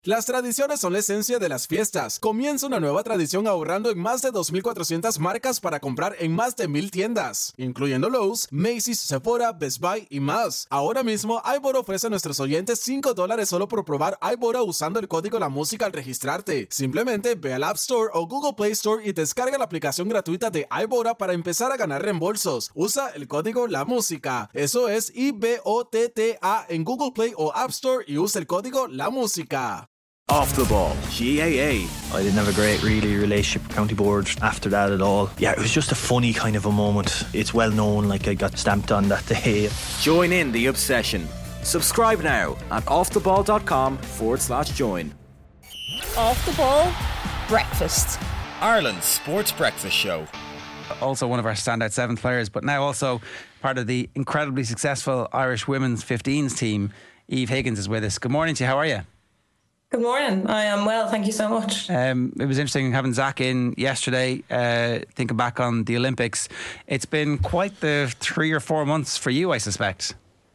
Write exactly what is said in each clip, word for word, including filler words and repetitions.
Las tradiciones son la esencia de las fiestas. Comienza una nueva tradición ahorrando en más de dos mil cuatrocientas marcas para comprar en más de mil tiendas, incluyendo Lowe's, Macy's, Sephora, Best Buy y más. Ahora mismo, iBoda ofrece a nuestros oyentes cinco dólares solo por probar iBoda usando el código La Música al registrarte. Simplemente ve al App Store o Google Play Store y descarga la aplicación gratuita de iBoda para empezar a ganar reembolsos. Usa el código La Música. Eso es I B O T T A en Google Play o App Store y usa el código La Música. Off the Ball, G A A. I didn't have a great really relationship with County Board after that at all. Yeah, it was just a funny kind of a moment. It's well known, like I got stamped on that day. Join in the obsession. Subscribe now at offtheball.com forward slash join. Off the Ball Breakfast. Ireland's sports breakfast show. Also one of our standout seventh players, but now also part of the incredibly successful Irish women's fifteens team. Eve Higgins is with us. Good morning to you. How are you? Good morning. I am well, thank you so much. Um, it was interesting having Zach in yesterday, uh, thinking back on the Olympics. It's been quite the three or four months for you, I suspect.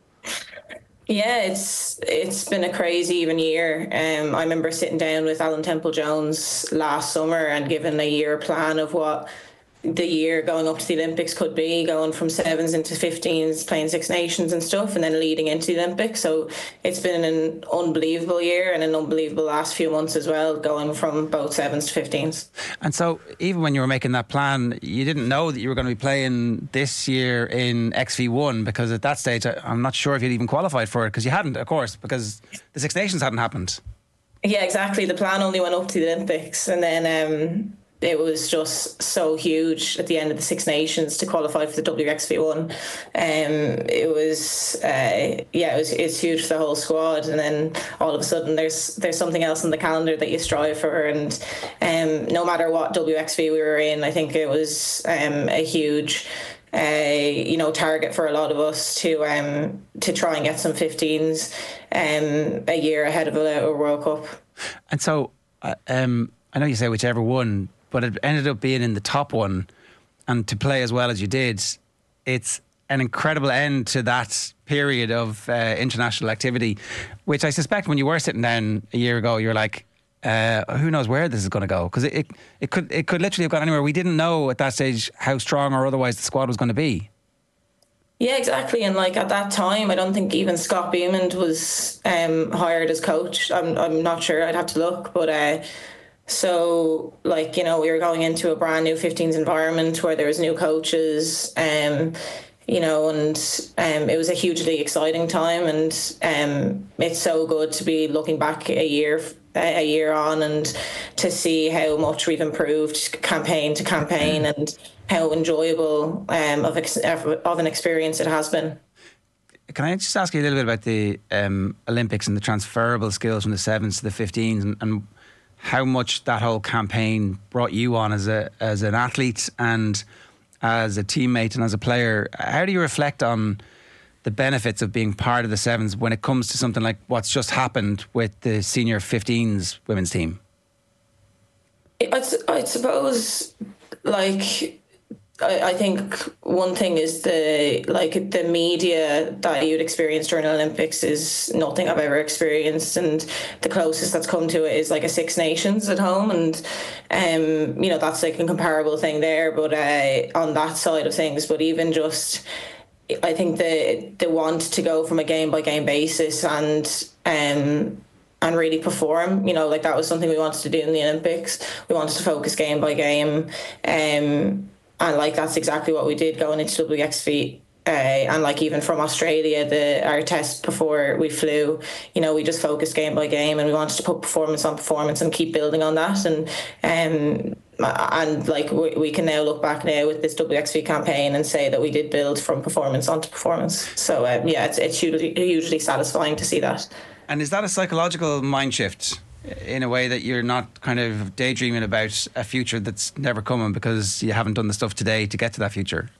Yeah, it's it's been a crazy even year. Um, I remember sitting down with Alan Temple-Jones last summer and giving a year plan of what the year going up to the Olympics could be, going from sevens into fifteens, playing Six Nations and stuff, and then leading into the Olympics. So it's been an unbelievable year and an unbelievable last few months as well, going from both sevens to fifteens. And so even when you were making that plan, you didn't know that you were going to be playing this year in X V one, because at that stage I'm not sure if you'd even qualified for it, because you hadn't, of course, because the Six Nations hadn't happened. Yeah, exactly. The plan only went up to the Olympics, and then um it was just so huge at the end of the Six Nations to qualify for the W X V one. Um, it was, uh, yeah, it was it's huge for the whole squad. And then all of a sudden, there's there's something else on the calendar that you strive for. And um, no matter what W X V we were in, I think it was um, a huge, uh, you know, target for a lot of us to um, to try and get some fifteens um, a year ahead of a, a World Cup. And so, uh, um, I know you say whichever one, but it ended up being in the top one, and to play as well as you did, it's an incredible end to that period of uh, international activity, which I suspect when you were sitting down a year ago, you're like, uh, who knows where this is going to go? Because it, it, it could it could literally have gone anywhere. We didn't know at that stage how strong or otherwise the squad was going to be. Yeah, exactly. And like at that time, I don't think even Scott Beamond was um, hired as coach. I'm I'm not sure. I'd have to look, but. Uh, So, like, you know, we were going into a brand new fifteens environment where there was new coaches, um, you know, and um, it was a hugely exciting time. And um, it's so good to be looking back a year a year on and to see how much we've improved campaign to campaign and how enjoyable um, of, ex- of an experience it has been. Can I just ask you a little bit about the um, Olympics and the transferable skills from the sevens to the fifteens, and, and how much that whole campaign brought you on as a as an athlete and as a teammate and as a player? How do you reflect on the benefits of being part of the sevens when it comes to something like what's just happened with the senior fifteens women's team? I, I suppose, like, I, I think one thing is the like the media that you'd experience during the Olympics is nothing I've ever experienced, and the closest that's come to it is like a Six Nations at home, and um you know that's like a comparable thing there, but uh, on that side of things. But even just, I think the the want to go from a game by game basis and um. and really perform, you know, like that was something we wanted to do in the Olympics. We wanted to focus game by game. Um, and like that's exactly what we did going into W X V. Uh, and like even from Australia, the our test before we flew, you know, we just focused game by game, and we wanted to put performance on performance and keep building on that. And um, and like we, we can now look back now with this W X V campaign and say that we did build from performance onto performance. So um, yeah, it's it's hugely, hugely satisfying to see that. And is that a psychological mind shift in a way that you're not kind of daydreaming about a future that's never coming because you haven't done the stuff today to get to that future?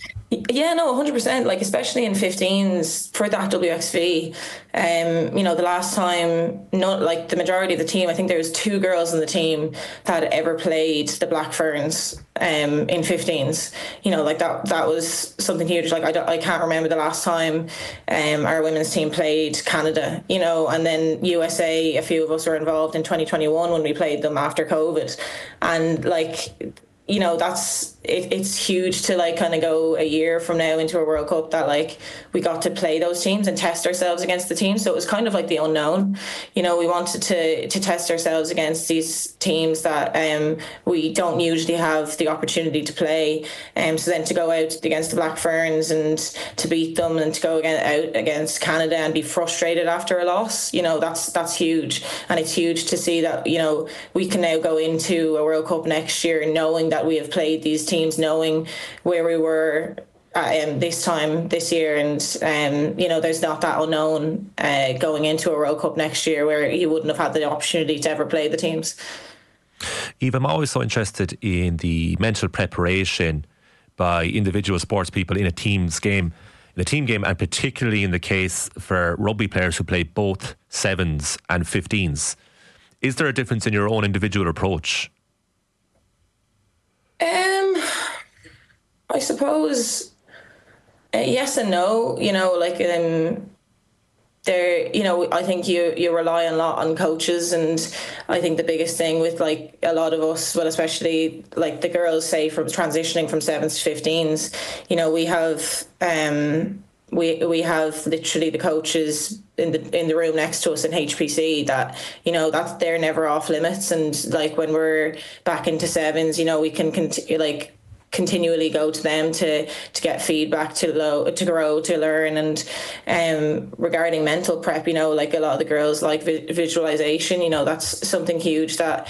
Yeah, no, one hundred percent. Like, especially in fifteens for that W X V, um, you know, the last time, not like the majority of the team, I think there was two girls in the team that had ever played the Black Ferns um, in fifteens. You know, like that that was something huge. Like, I, don't, I can't remember the last time um, our women's team played Canada, you know, and then U S A, a few of us were involved in twenty twenty-one when we played them after COVID. And like, you know, that's it, it's huge to like kind of go a year from now into a World Cup that like we got to play those teams and test ourselves against the teams. So it was kind of like the unknown. You know, we wanted to to test ourselves against these teams that um we don't usually have the opportunity to play. Um, so then to go out against the Black Ferns and to beat them, and to go again out against Canada and be frustrated after a loss, you know, that's that's huge. And it's huge to see that, you know, we can now go into a World Cup next year knowing that we have played these teams, knowing where we were um, this time this year, and um, you know, there's not that unknown uh, going into a World Cup next year where you wouldn't have had the opportunity to ever play the teams. Eve, I'm always so interested in the mental preparation by individual sports people in a team's game, in a team game, and particularly in the case for rugby players who play both sevens and fifteens. Is there a difference in your own individual approach? Um, I suppose uh, yes and no. You know, like um, there. You know, I think you you rely a lot on coaches, and I think the biggest thing with like a lot of us, well, especially like the girls, say from transitioning from sevens to fifteens, you know, we have um. We we have literally the coaches in the in the room next to us in H P C that, you know, that they're never off limits. And like when we're back into sevens, you know, we can continue like continually go to them to to get feedback, to low, to grow, to learn. And um regarding mental prep, you know, like a lot of the girls like vi- visualization, you know, that's something huge that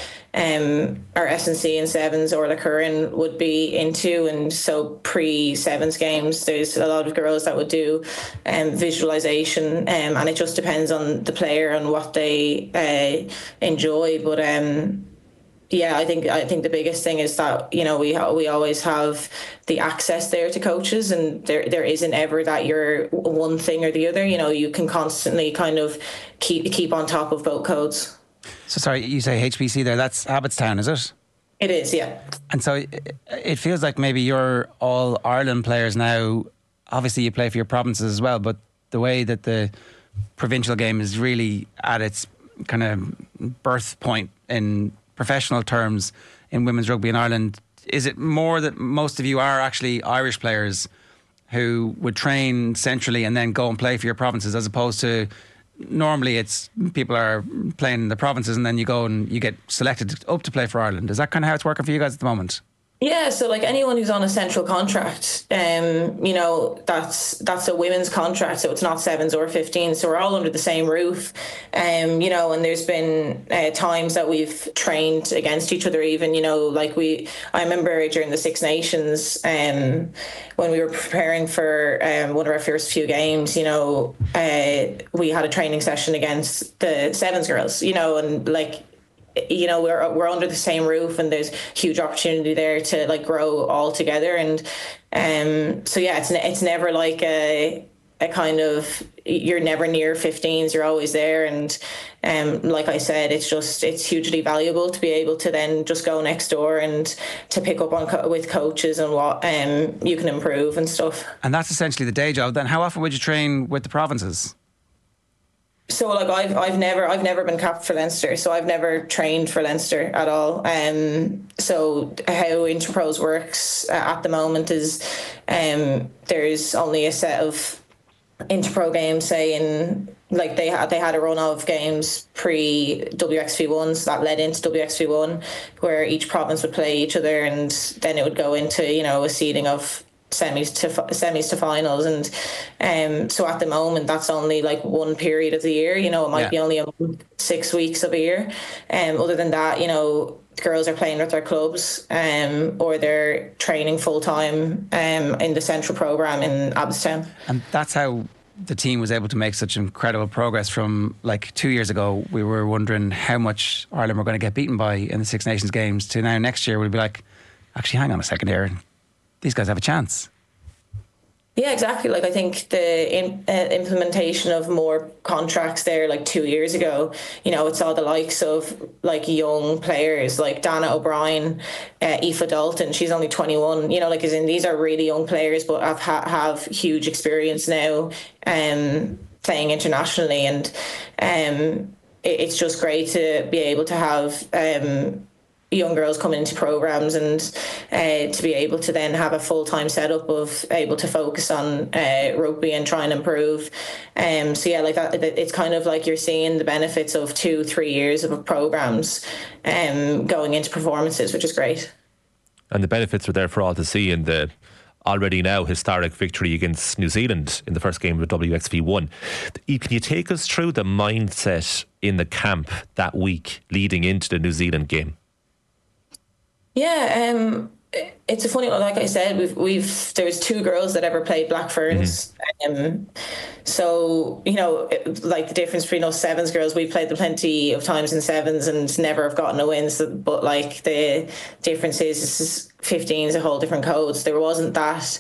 um our S N C and sevens or the Curran would be into. And so pre sevens games, there's a lot of girls that would do um visualization, um, and it just depends on the player and what they uh, enjoy. But um Yeah, I think I think the biggest thing is that, you know, we ha- we always have the access there to coaches, and there there isn't ever that you're one thing or the other. You know, you can constantly kind of keep keep on top of both codes. So sorry, you say H P C there, that's Abbottstown, is it? It is, yeah. And so it, it feels like maybe you're all Ireland players now. Obviously you play for your provinces as well, but the way that the provincial game is really at its kind of birth point in professional terms in women's rugby in Ireland, is it more that most of you are actually Irish players who would train centrally and then go and play for your provinces, as opposed to normally it's people are playing in the provinces and then you go and you get selected up to play for Ireland? Is that kind of how it's working for you guys at the moment? Yeah, so like anyone who's on a central contract, um, you know, that's that's a women's contract, so it's not sevens or fifteens, so we're all under the same roof, um, you know, and there's been uh, times that we've trained against each other even, you know, like we, I remember during the Six Nations, um, when we were preparing for um, one of our first few games, you know, uh, we had a training session against the sevens girls, you know, and like, you know, we're we're under the same roof, and there's huge opportunity there to like grow all together. And um, so yeah, it's it's never like a a kind of, you're never near fifteens, you're always there. And um, like I said, it's just it's hugely valuable to be able to then just go next door and to pick up on co- with coaches and what um you can improve and stuff. And that's essentially the day job. Then how often would you train with the provinces? So like I've I've never I've never been capped for Leinster, so I've never trained for Leinster at all. Um, so how Interpros works uh, at the moment is um, there's only a set of Interpro games, say in like they had they had a run of games pre W X V one, so that led into W X V one, where each province would play each other, and then it would go into, you know, a seeding of semis to semis to finals. And um so at the moment that's only like one period of the year, you know, it might yeah. be only a month, six weeks of a year. Um other than that, you know, girls are playing with their clubs um or they're training full-time um in the central programme in Abbottstown. And that's how the team was able to make such incredible progress. From like two years ago we were wondering how much Ireland were going to get beaten by in the Six Nations games, to now next year we'll be like, actually hang on a second here, these guys have a chance. Yeah, exactly. Like I think the in, uh, implementation of more contracts there, like two years ago, you know, it saw the likes of like young players like Dana O'Brien, uh, Aoife Dalton. She's only twenty-one. You know, like as in these are really young players, but have ha- have huge experience now, um, playing internationally, and um, it, it's just great to be able to have um. young girls coming into programs and uh, to be able to then have a full-time setup of able to focus on uh, rugby and try and improve. Um, so yeah, like that, it's kind of like you're seeing the benefits of two, three years of programs um, going into performances, which is great. And the benefits are there for all to see in the already now historic victory against New Zealand in the first game of W X V one. Can you take us through the mindset in the camp that week leading into the New Zealand game? Yeah, um, it's a funny one. Like I said, we've we've there was two girls that ever played Black Ferns. Mm-hmm. Um, so you know, it, like the difference between us sevens girls, we played them plenty of times in sevens and never have gotten a win. So, but like the difference is, is fifteen is a whole different code. So there wasn't that.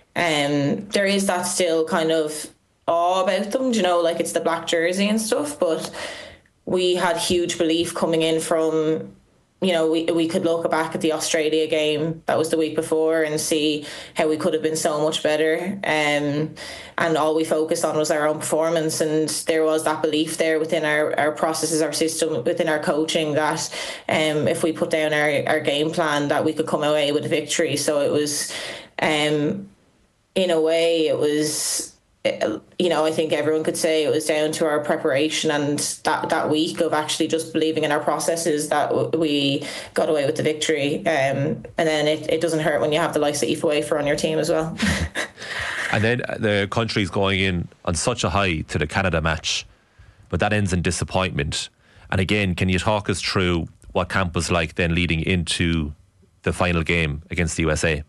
Um, there is that still kind of awe about them. You know, like it's the black jersey and stuff. But we had huge belief coming in from. You know, we we could look back at the Australia game that was the week before and see how we could have been so much better. Um, and all we focused on was our own performance. And there was that belief there within our, our processes, our system, within our coaching that um, if we put down our, our game plan, that we could come away with a victory. So it was, um, in a way, it was... You know, I think everyone could say it was down to our preparation and that, that week of actually just believing in our processes that we got away with the victory. Um, and then it, it doesn't hurt when you have the likes of Aoife Wafer on your team as well. And then the country's going in on such a high to the Canada match, but that ends in disappointment. And again, can you talk us through what camp was like then leading into the final game against the U S A?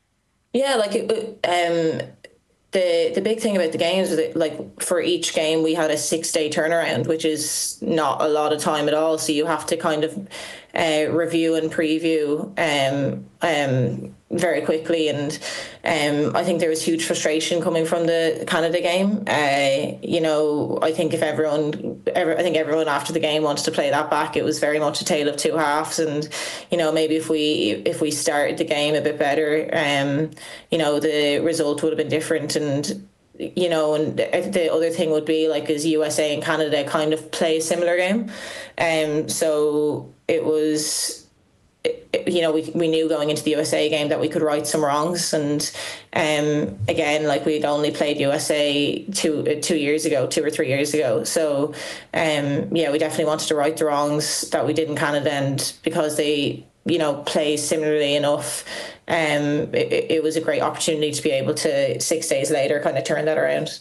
Yeah, like it, um The the big thing about the games was that, like, for each game we had a six day turnaround, which is not a lot of time at all. So you have to kind of uh, review and preview um, um, very quickly. And um, I think there was huge frustration coming from the Canada game. Uh, you know, I think if everyone, ever, I think everyone after the game wanted to play that back. It was very much a tale of two halves. And you know, maybe if we if we started the game a bit better, um, you know, the result would have been different. And you know, and the other thing would be like, is U S A and Canada kind of play a similar game, um, so it was, you know, we we knew going into the U S A game that we could right some wrongs, and um, again, like we'd only played U S A two two years ago, two or three years ago, so um, yeah, we definitely wanted to right the wrongs that we did in Canada, and because they, you know, play similarly enough, um, it, it was a great opportunity to be able to six days later kind of turn that around.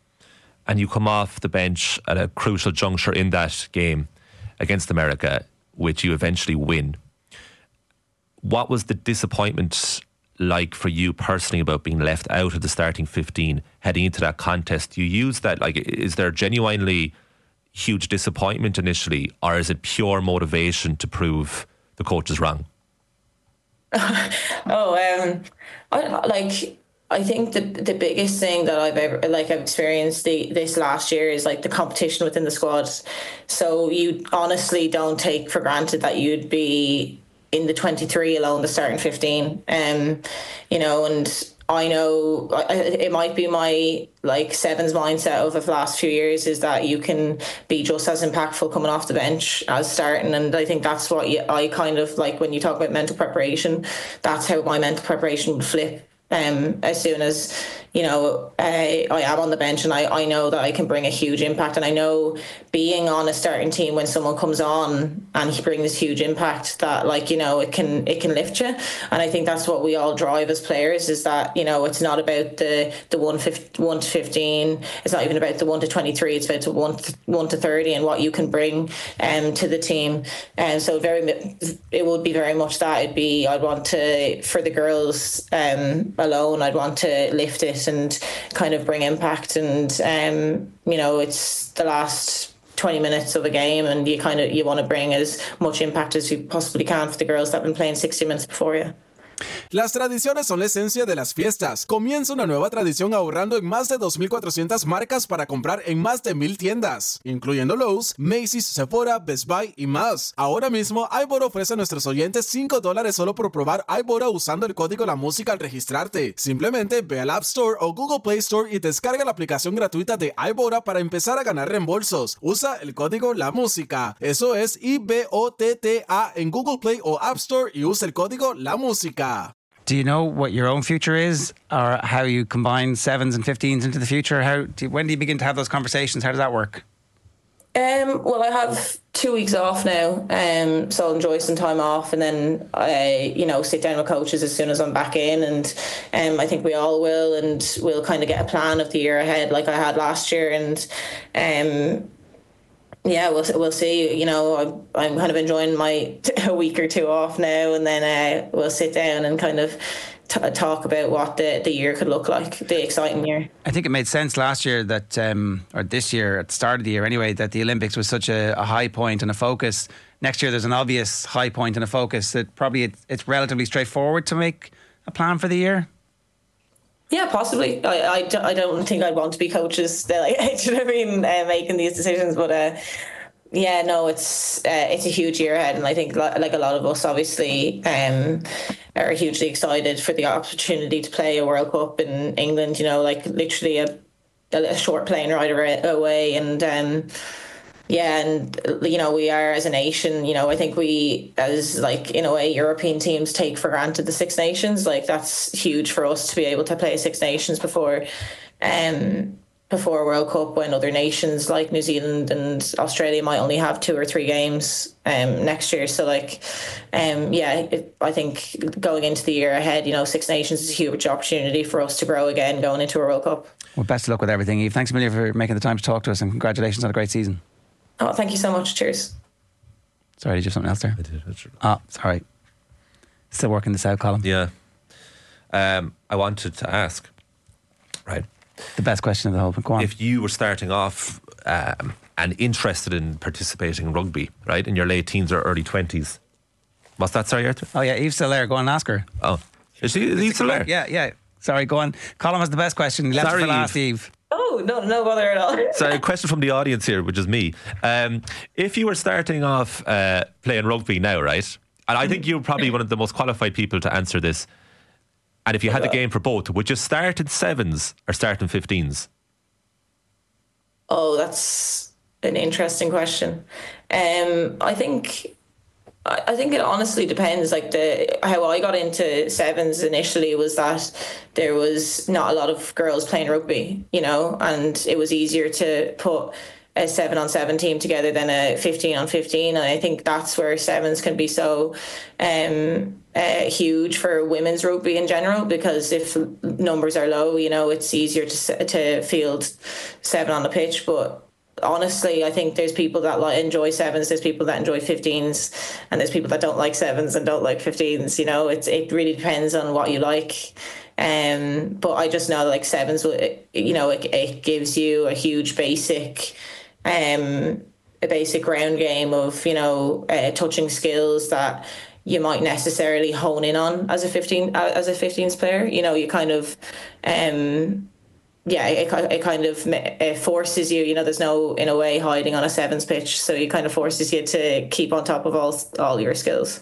And you come off the bench at a crucial juncture in that game against America, which you eventually win. What was the disappointment like for you personally about being left out of the starting fifteen heading into that contest? You use that, like, is there genuinely huge disappointment initially, or is it pure motivation to prove the coach is wrong? oh, um, I like. I think the the biggest thing that I've ever like I've experienced the, this last year is like the competition within the squad. So you honestly don't take for granted that you'd be in the twenty-three alone, the starting fifteen. Um, you know, and I know it might be my like sevens mindset of the last few years is that you can be just as impactful coming off the bench as starting, and I think that's what you, I kind of like when you talk about mental preparation. That's how my mental preparation would flip. Um, as soon as, you know, I, I am on the bench and I, I know that I can bring a huge impact, and I know being on a starting team when someone comes on and he brings this huge impact that, like, you know, it can it can lift you. And I think that's what we all drive as players, is that, you know, it's not about the the one to fifteen, it's not even about the one to twenty-three, it's about the one to, one to thirty and what you can bring um to the team. And so very it would be very much that it'd be I'd want to, for the girls um alone, I'd want to lift it and kind of bring impact. And um you know, it's the last twenty minutes of a game, and you kind of you want to bring as much impact as you possibly can for the girls that have been playing sixty minutes before you. Las tradiciones son la esencia de las fiestas. Comienza una nueva tradición ahorrando en más de dos mil cuatrocientas marcas para comprar en más de mil tiendas, incluyendo Lowe's, Macy's, Sephora, Best Buy y más. Ahora mismo, iBora ofrece a nuestros oyentes cinco dólares solo por probar iBora usando el código La Música al registrarte. Simplemente ve al App Store o Google Play Store y descarga la aplicación gratuita de iBora para empezar a ganar reembolsos. Usa el código La Música. Eso es I B O T T A en Google Play o App Store y usa el código La Música. Do you know what your own future is, or how you combine sevens and fifteens into the future? How do you, when do you begin to have those conversations? How does that work? Um, well, I have two weeks off now, um, so I'll enjoy some time off, and then I, you know, sit down with coaches as soon as I'm back in, and um, I think we all will, and we'll kind of get a plan of the year ahead, like I had last year, and um. Yeah, we'll we'll see. You know, I'm, I'm kind of enjoying my t- a week or two off now, and then uh, we'll sit down and kind of t- talk about what the, the year could look like, the exciting year. I think it made sense last year that, um, or this year at the start of the year anyway, that the Olympics was such a, a high point and a focus. Next year there's an obvious high point and a focus that probably it, it's relatively straightforward to make a plan for the year. Yeah, possibly. I, I, I don't think I'd want to be coaches, like, you know what I mean, uh, making these decisions. But uh, yeah, no, it's uh, it's a huge year ahead, and I think like a lot of us, obviously, um, are hugely excited for the opportunity to play a World Cup in England. You know, like literally a a short plane ride away, and. Um, Yeah, and, you know, we are as a nation, you know, I think we, as like, in a way, European teams take for granted the Six Nations. Like, that's huge for us to be able to play Six Nations before um, before World Cup, when other nations like New Zealand and Australia might only have two or three games um, next year. So, like, um, yeah, it, I think going into the year ahead, you know, Six Nations is a huge opportunity for us to grow again going into a World Cup. Well, best of luck with everything, Eve. Thanks a million for making the time to talk to us, and congratulations on a great season. Oh, thank you so much. Cheers. Sorry, did you have something else there? I did. That's Oh, sorry. Still working this out, column. Yeah. Um, I wanted to ask, right? The best question of the whole. Go on. If you were starting off um, and interested in participating in rugby, right, in your late teens or early twenties, what's that? Sorry, Arthur? Oh, yeah, Eve's still there. Go on and ask her. Oh, is she, is Eve still there? Yeah, yeah. Sorry, go on. Colin has the best question. He left Sorry, it for last, Eve. Oh, no, no bother at all. Sorry, a question from the audience here, which is me. Um, if you were starting off uh, playing rugby now, right, and I think you're probably one of the most qualified people to answer this, and if you had the game for both, would you start in sevens or start in fifteens? Oh, that's an interesting question. Um, I think... I think it honestly depends. Like the how I got into sevens initially was that there was not a lot of girls playing rugby, you know, and it was easier to put a seven on seven team together than a fifteen on fifteen. And I think that's where sevens can be so um, uh, huge for women's rugby in general, because if numbers are low, you know, it's easier to to field seven on the pitch. But honestly, I think there's people that like enjoy sevens, there's people that enjoy fifteens, and there's people that don't like sevens and don't like fifteens. You know, it's it really depends on what you like. Um, but I just know like sevens, you know, it, it gives you a huge basic, um, a basic ground game of, you know, uh, touching skills that you might necessarily hone in on as a fifteen uh, as a fifteens player. You know, you kind of. Um, Yeah, it, it kind of it forces you, you know, there's no, in a way, hiding on a sevens pitch. So it kind of forces you to keep on top of all all your skills.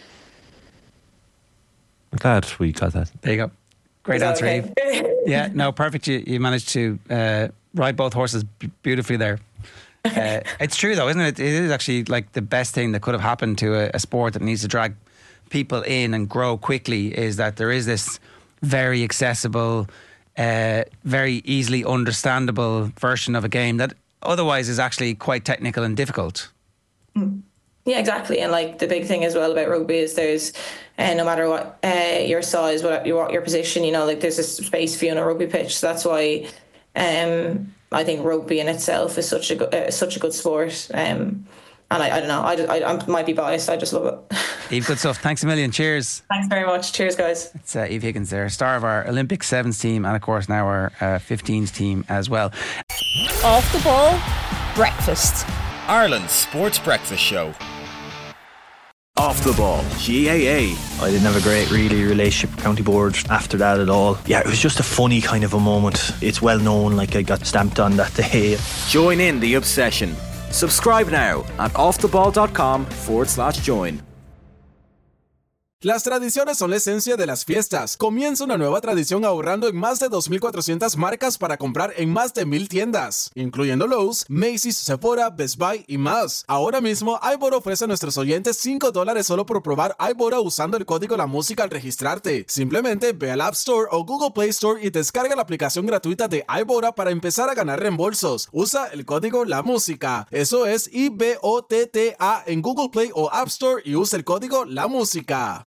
I'm glad we got that. There you go. Great answer, okay? Eve. Yeah, no, perfect. You, you managed to uh, ride both horses b- beautifully there. Uh, it's true, though, isn't it? It is actually like the best thing that could have happened to a, a sport that needs to drag people in and grow quickly, is that there is this very accessible, Uh, very easily understandable version of a game that otherwise is actually quite technical and difficult. Yeah, exactly. And like the big thing as well about rugby is there's uh, no matter what uh, your size, what your, what your position, you know, like there's a space for you on a rugby pitch. So that's why um, I think rugby in itself is such a go- uh, such a good sport. Um, and I, I don't know, I, just, I, I might be biased. I just love it. Eve, good stuff. Thanks a million. Cheers. Thanks very much. Cheers, guys. It's uh, Eve Higgins there, star of our Olympic sevens team, and of course now our uh, fifteens team as well. Off the ball, breakfast. Ireland's Sports Breakfast Show. Off the Ball, G A A. I didn't have a great, really, relationship with County Board after that at all. Yeah, it was just a funny kind of a moment. It's well known, like I got stamped on that day. Join in the obsession. Subscribe now at offtheball.com forward slash join. Las tradiciones son la esencia de las fiestas. Comienza una nueva tradición ahorrando en más de dos mil cuatrocientas marcas para comprar en más de mil tiendas, incluyendo Lowe's, Macy's, Sephora, Best Buy y más. Ahora mismo, iBora ofrece a nuestros oyentes cinco dólares solo por probar iBora usando el código La Música al registrarte. Simplemente ve al App Store o Google Play Store y descarga la aplicación gratuita de iBora para empezar a ganar reembolsos. Usa el código La Música. Eso es I B O T T A en Google Play o App Store y usa el código La Música.